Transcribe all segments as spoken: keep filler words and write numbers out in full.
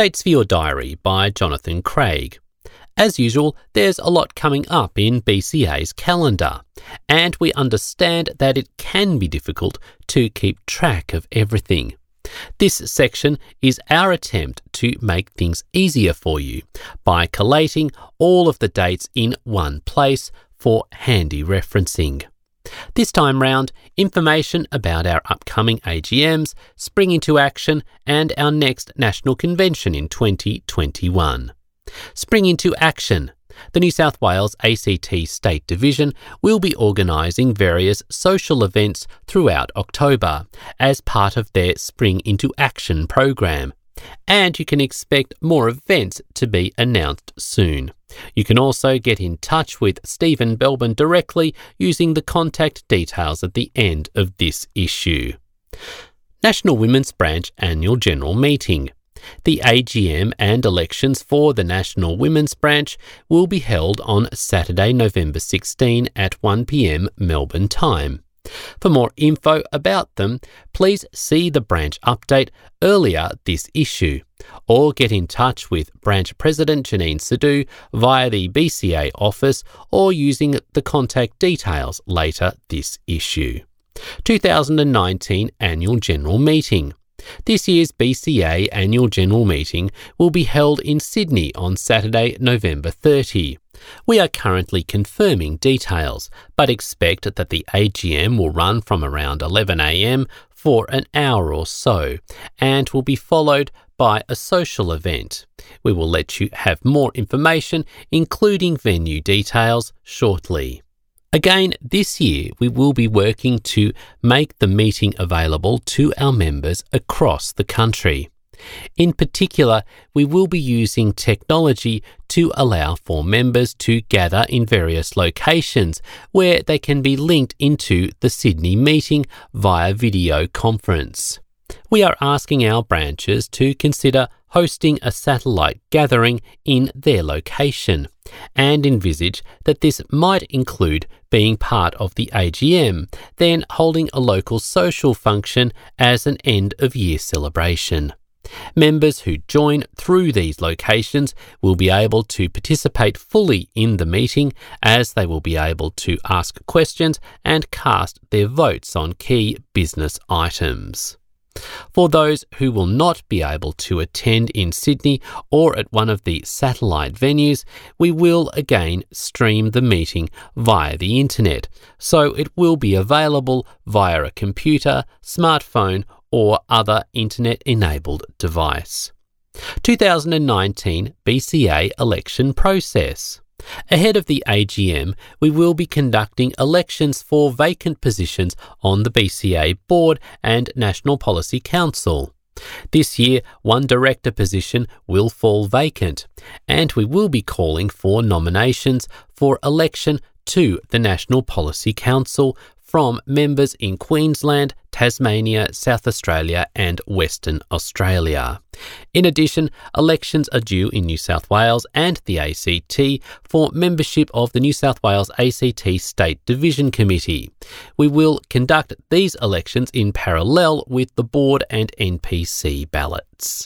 Dates for Your Diary by Jonathan Craig. As usual, there's a lot coming up in B C A's calendar, and we understand that it can be difficult to keep track of everything. This section is our attempt to make things easier for you by collating all of the dates in one place for handy referencing. This time round, information about our upcoming A G Ms, Spring into Action, and our next National Convention in twenty twenty-one. Spring into Action. The New South Wales A C T State Division will be organising various social events throughout October as part of their Spring into Action program, and you can expect more events to be announced soon. You can also get in touch with Stephen Belbin directly using the contact details at the end of this issue. National Women's Branch Annual General Meeting. The A G M and elections for the National Women's Branch will be held on Saturday, November sixteenth at one p m Melbourne time. For more info about them, please see the branch update earlier this issue, or get in touch with Branch President Janine Sidhu via the B C A office or using the contact details later this issue. two thousand nineteen Annual General Meeting. This year's B C A Annual General Meeting will be held in Sydney on Saturday, November thirtieth. We are currently confirming details, but expect that the A G M will run from around eleven a m for an hour or so, and will be followed by a social event. We will let you have more information, including venue details, shortly. Again, this year we will be working to make the meeting available to our members across the country. In particular, we will be using technology to allow for members to gather in various locations where they can be linked into the Sydney meeting via video conference. We are asking our branches to consider hosting a satellite gathering in their location, and envisage that this might include being part of the A G M, then holding a local social function as an end-of-year celebration. Members who join through these locations will be able to participate fully in the meeting, as they will be able to ask questions and cast their votes on key business items. For those who will not be able to attend in Sydney or at one of the satellite venues, we will again stream the meeting via the internet, so it will be available via a computer, smartphone, or other internet-enabled device. two thousand nineteen B C A election process. Ahead of the A G M, we will be conducting elections for vacant positions on the B C A Board and National Policy Council. This year, one director position will fall vacant, and we will be calling for nominations for election to the National Policy Council from members in Queensland, Tasmania, South Australia and Western Australia. In addition, elections are due in New South Wales and the A C T for membership of the New South Wales A C T State Division Committee. We will conduct these elections in parallel with the Board and N P C ballots.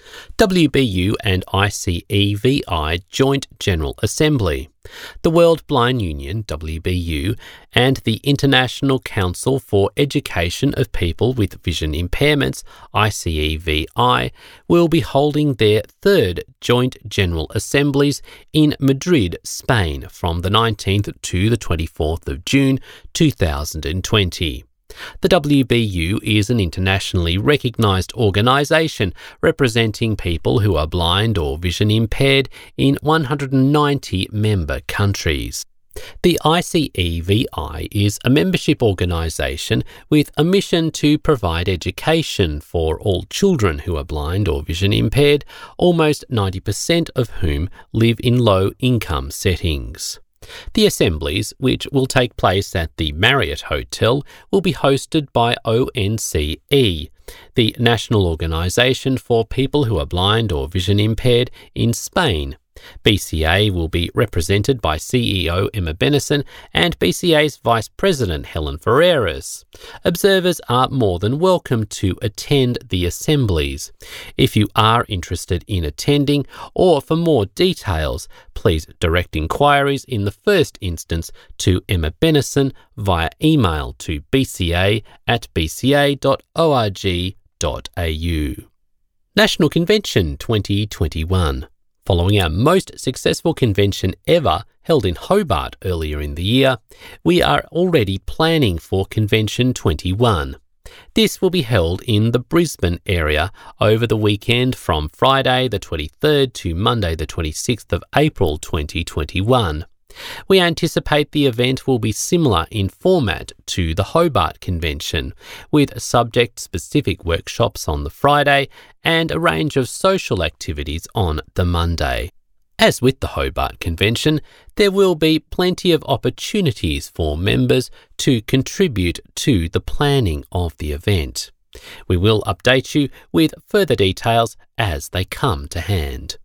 W B U and I C E V I Joint General Assembly. The World Blind Union, W B U, and the International Council for Education of People with Vision Impairments, I C E V I, will be holding their third Joint General Assemblies in Madrid, Spain, from the nineteenth to the twenty-fourth of June two thousand twenty. The W B U is an internationally recognised organisation representing people who are blind or vision impaired in one hundred ninety member countries. The I C E V I is a membership organisation with a mission to provide education for all children who are blind or vision impaired, almost ninety percent of whom live in low-income settings. The assemblies, which will take place at the Marriott Hotel, will be hosted by O N C E, the National Organisation for People Who Are Blind or Vision Impaired in Spain, B C A will be represented by C E O Emma Bennison and B C A's Vice President Helen Ferreras. Observers are more than welcome to attend the assemblies. If you are interested in attending, or for more details, please direct inquiries in the first instance to Emma Bennison via email to bca at bca dot org dot au. National Convention twenty twenty-one. Following our most successful convention ever, held in Hobart earlier in the year, we are already planning for Convention twenty-one. This will be held in the Brisbane area over the weekend from Friday the twenty-third to Monday the twenty-sixth of April twenty twenty-one. We anticipate the event will be similar in format to the Hobart Convention, with subject-specific workshops on the Friday and a range of social activities on the Monday. As with the Hobart Convention, there will be plenty of opportunities for members to contribute to the planning of the event. We will update you with further details as they come to hand.